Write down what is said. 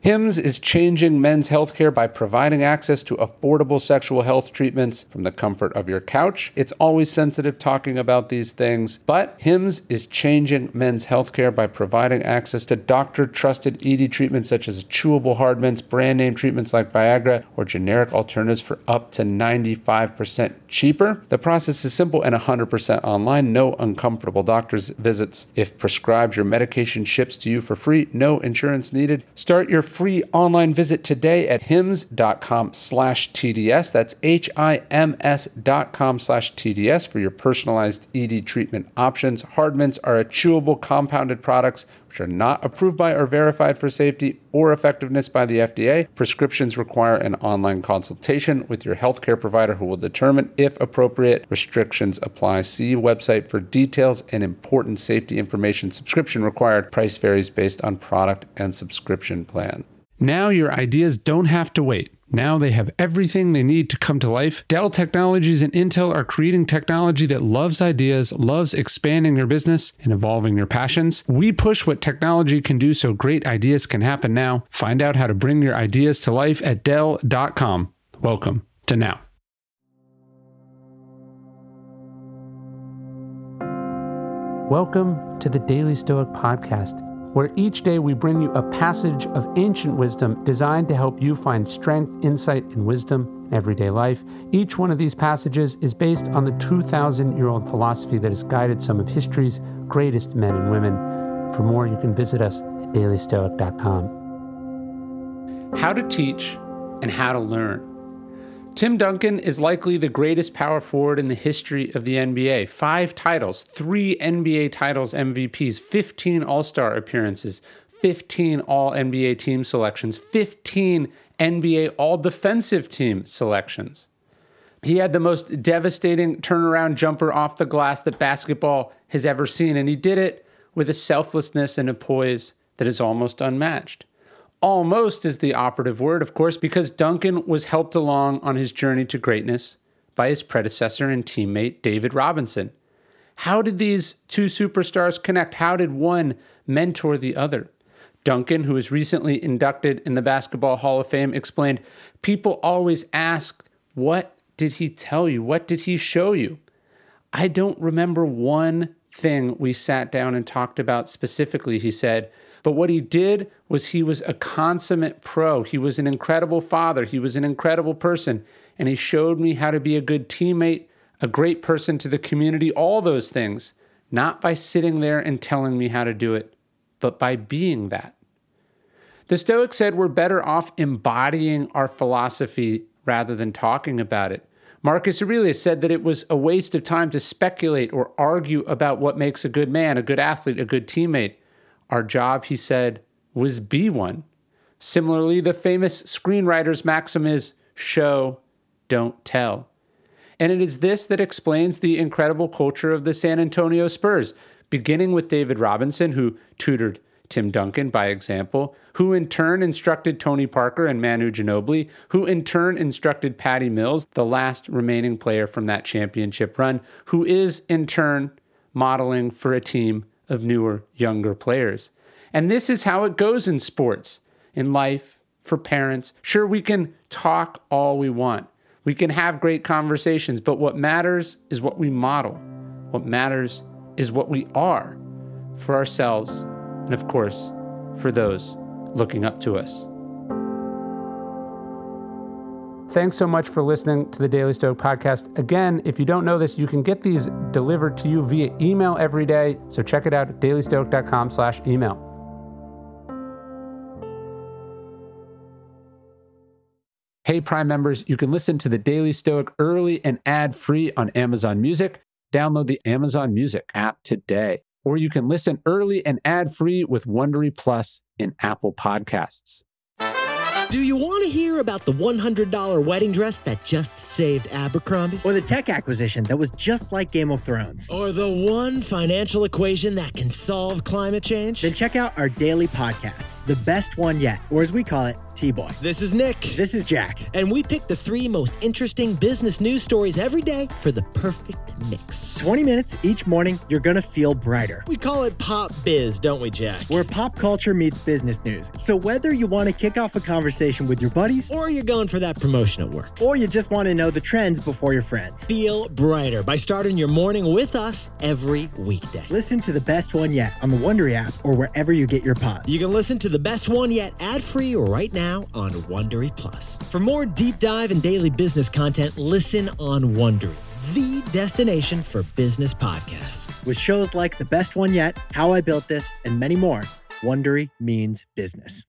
Hims is changing men's healthcare by providing access to affordable sexual health treatments from the comfort of your couch. It's always sensitive talking about these things, but Hims is changing men's healthcare by providing access to doctor-trusted ED treatments such as chewable hard mints, brand name treatments like Viagra, or generic alternatives for up to 95% cheaper. The process is simple and 100% online. No uncomfortable doctor's visits. If prescribed, your medication ships to you for free. No insurance needed. Start your free online visit today at hims.com/TDS. That's HIMS.com/TDS for your personalized ED treatment options. Hard mints are chewable compounded products which are not approved by or verified for safety or effectiveness by the FDA. Prescriptions require an online consultation with your healthcare provider who will determine if appropriate. Restrictions apply. See website for details and important safety information. Subscription required. Price varies based on product and subscription plan. Now your ideas don't have to wait. Now they have everything they need to come to life. Dell Technologies and Intel are creating technology that loves ideas, loves expanding your business and evolving your passions. We push what technology can do so great ideas can happen now. Find out how to bring your ideas to life at Dell.com. Welcome to Now. Welcome to the Daily Stoic Podcast, where each day we bring you a passage of ancient wisdom designed to help you find strength, insight, and wisdom in everyday life. Each one of these passages is based on the 2,000-year-old philosophy that has guided some of history's greatest men and women. For more, you can visit us at dailystoic.com. How to teach and how to learn. Tim Duncan is likely the greatest power forward in the history of the NBA. 5 titles, 3 NBA titles, MVPs, 15 All-Star appearances, 15 All-NBA team selections, 15 NBA All-Defensive team selections. He had the most devastating turnaround jumper off the glass that basketball has ever seen, and he did it with a selflessness and a poise that is almost unmatched. Almost is the operative word, of course, because Duncan was helped along on his journey to greatness by his predecessor and teammate, David Robinson. How did these two superstars connect? How did one mentor the other? Duncan, who was recently inducted in the Basketball Hall of Fame, explained, "People always ask, what did he tell you? What did he show you? I don't remember one thing we sat down and talked about specifically," he said. But what he did was he was a consummate pro. He was an incredible father. He was an incredible person. And he showed me how to be a good teammate, a great person to the community, all those things, not by sitting there and telling me how to do it, but by being that. The Stoics said we're better off embodying our philosophy rather than talking about it. Marcus Aurelius said that it was a waste of time to speculate or argue about what makes a good man, a good athlete, a good teammate. Our job, he said, was be one. Similarly, the famous screenwriter's maxim is show, don't tell. And it is this that explains the incredible culture of the San Antonio Spurs, beginning with David Robinson, who tutored Tim Duncan by example, who in turn instructed Tony Parker and Manu Ginobili, who in turn instructed Patty Mills, the last remaining player from that championship run, who is in turn modeling for a team of newer, younger players. And this is how it goes in sports, in life, for parents. Sure, we can talk all we want. We can have great conversations, but what matters is what we model. What matters is what we are for ourselves and, of course, for those looking up to us. Thanks so much for listening to the Daily Stoic Podcast. Again, if you don't know this, you can get these delivered to you via email every day. So check it out at dailystoic.com/email. Hey, Prime members, you can listen to the Daily Stoic early and ad-free on Amazon Music. Download the Amazon Music app today. Or you can listen early and ad-free with Wondery Plus in Apple Podcasts. Do you want to hear about the $100 wedding dress that just saved Abercrombie? Or the tech acquisition that was just like Game of Thrones? Or the one financial equation that can solve climate change? Then check out our daily podcast, The Best One Yet, or as we call it, T-Boy. This is Nick. This is Jack. And we pick the 3 most interesting business news stories every day for the perfect mix. 20 minutes each morning, you're going to feel brighter. We call it Pop Biz, don't we, Jack? Where pop culture meets business news. So whether you want to kick off a conversation with your buddies, or you're going for that promotion at work, or you just want to know the trends before your friends, feel brighter by starting your morning with us every weekday. Listen to the best one yet on the Wondery app or wherever you get your pods. You can listen to the best one yet ad-free right now on Wondery Plus. For more deep dive and daily business content, listen on Wondery, the destination for business podcasts. With shows like The Best One Yet, How I Built This, and many more, Wondery means business.